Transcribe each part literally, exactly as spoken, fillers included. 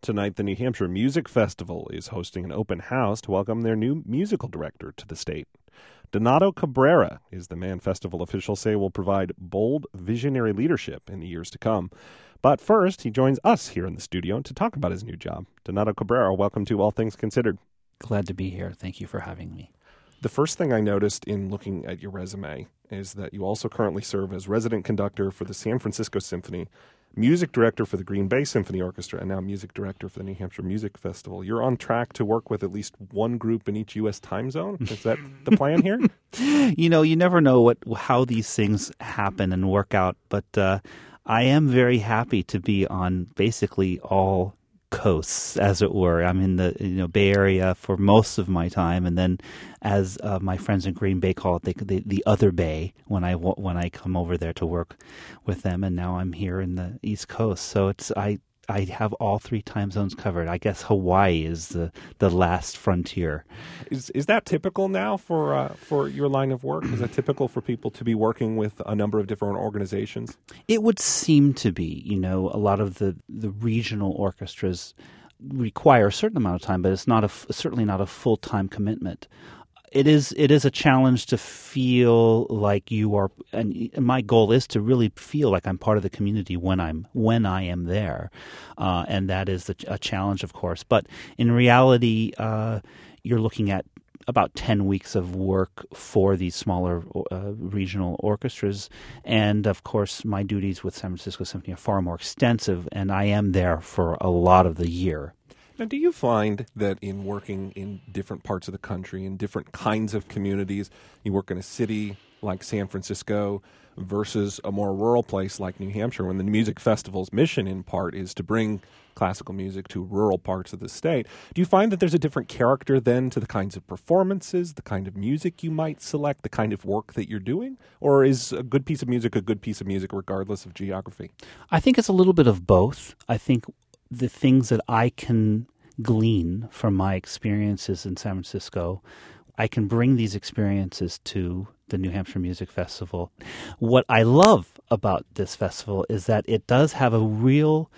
Tonight, the New Hampshire Music Festival is hosting an open house to welcome their new musical director to the state. Donato Cabrera is the man festival officials say will provide bold, visionary leadership in the years to come. But first, he joins us here in the studio to talk about his new job. Donato Cabrera, welcome to All Things Considered. Glad to be here. Thank you for having me. The first thing I noticed in looking at your resume is that you also currently serve as resident conductor for the San Francisco Symphony, music director for the Green Bay Symphony Orchestra, and now music director for the New Hampshire Music Festival. You're on track to work with at least one group in each U S time zone? Is that the plan here? You know, you never know what how these things happen and work out, but uh, I am very happy to be on basically all coasts, as it were. I'm in the you know Bay Area for most of my time, and then, as uh, my friends in Green Bay call it, they, they, the other Bay when I when I come over there to work with them. And now I'm here in the East Coast, so it's I I have all three time zones covered. I guess Hawaii is the, the last frontier. Is is that typical now for uh, for your line of work? Is that typical for people to be working with a number of different organizations? It would seem to be. You know, a lot of the, the regional orchestras require a certain amount of time, but it's not a certainly not a full time commitment. It is it is a challenge to feel like you are, and my goal is to really feel like I'm part of the community when I'm when I am there, uh, and that is the, a challenge, of course. But in reality, uh, you're looking at about ten weeks of work for these smaller uh, regional orchestras, and of course, my duties with San Francisco Symphony are far more extensive, and I am there for a lot of the year. Now, do you find that in working in different parts of the country, in different kinds of communities, you work in a city like San Francisco versus a more rural place like New Hampshire, when the music festival's mission in part is to bring classical music to rural parts of the state, do you find that there's a different character then to the kinds of performances, the kind of music you might select, the kind of work that you're doing? Or is a good piece of music a good piece of music regardless of geography? I think it's a little bit of both. I think the things that I can glean from my experiences in San Francisco, I can bring these experiences to the New Hampshire Music Festival. What I love about this festival is that it does have a real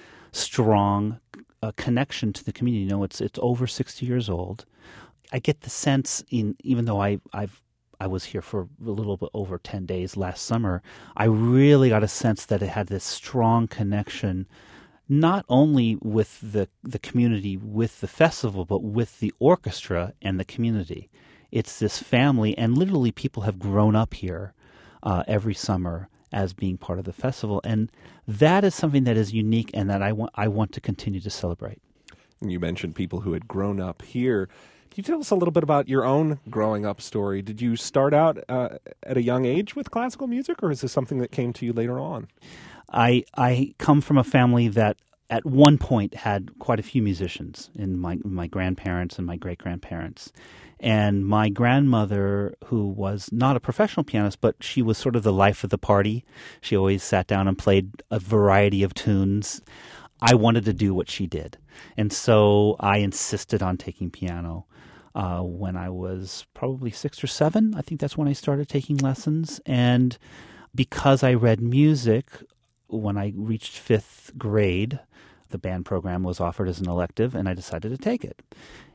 strong uh, connection to the community. You know, it's it's over sixty years old. I get the sense, in even though I I've I was here for a little bit over ten days last summer, I really got a sense that it had this strong connection not only with the, the community, with the festival, but with the orchestra and the community. It's this family, and literally people have grown up here uh, every summer as being part of the festival. And that is something that is unique and that I want, I want to continue to celebrate. And you mentioned people who had grown up here. Can you tell us a little bit about your own growing up story? Did you start out uh, at a young age with classical music, or is this something that came to you later on? I I come from a family that at one point had quite a few musicians in my my grandparents and my great-grandparents. And my grandmother, who was not a professional pianist, but she was sort of the life of the party. She always sat down and played a variety of tunes. I wanted to do what she did. And so I insisted on taking piano uh, when I was probably six or seven. I think that's when I started taking lessons. And because I read music, when I reached fifth grade, the band program was offered as an elective, and I decided to take it.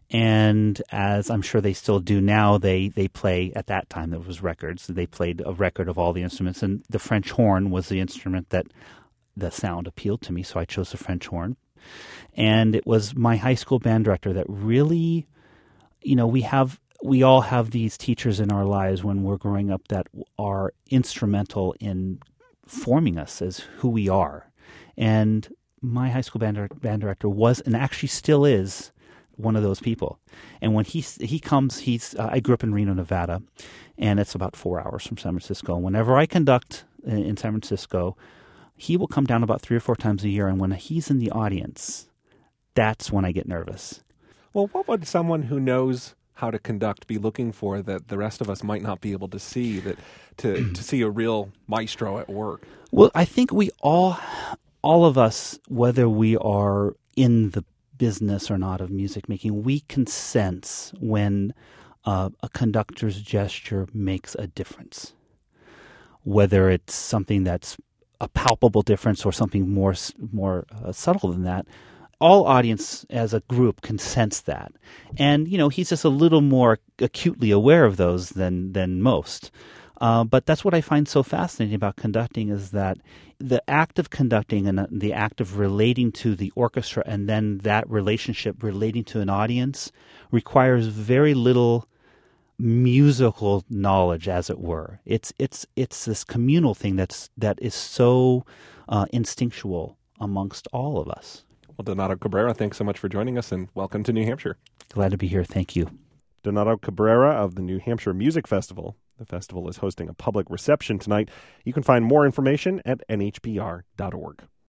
And as I'm sure they still do now, they, they play, at that time there was records, they played a record of all the instruments, and the French horn was the instrument that the sound appealed to me, so I chose the French horn. And it was my high school band director that really, you know, we have, we all have these teachers in our lives when we're growing up that are instrumental in forming us as who we are. And my high school band, band director was, and actually still is, one of those people. And when he he comes, he's uh, I grew up in Reno, Nevada, and it's about four hours from San Francisco. And whenever I conduct in, in San Francisco, he will come down about three or four times a year. And when he's in the audience, that's when I get nervous. Well, what would someone who knows how to conduct be looking for that the rest of us might not be able to see, that to, to see a real maestro at work? Well, I think we all, all of us, whether we are in the business or not of music making, we can sense when uh, a conductor's gesture makes a difference. Whether it's something that's a palpable difference or something more more uh, subtle than that, all audience as a group can sense that. And, you know, he's just a little more acutely aware of those than, than most. Uh, but that's what I find so fascinating about conducting, is that the act of conducting and the act of relating to the orchestra and then that relationship relating to an audience requires very little musical knowledge, as it were. It's it's it's this communal thing that's that is so uh, instinctual amongst all of us. Well, Donato Cabrera, thanks so much for joining us, and welcome to New Hampshire. Glad to be here. Thank you. Donato Cabrera of the New Hampshire Music Festival. The festival is hosting a public reception tonight. You can find more information at N H B R dot org.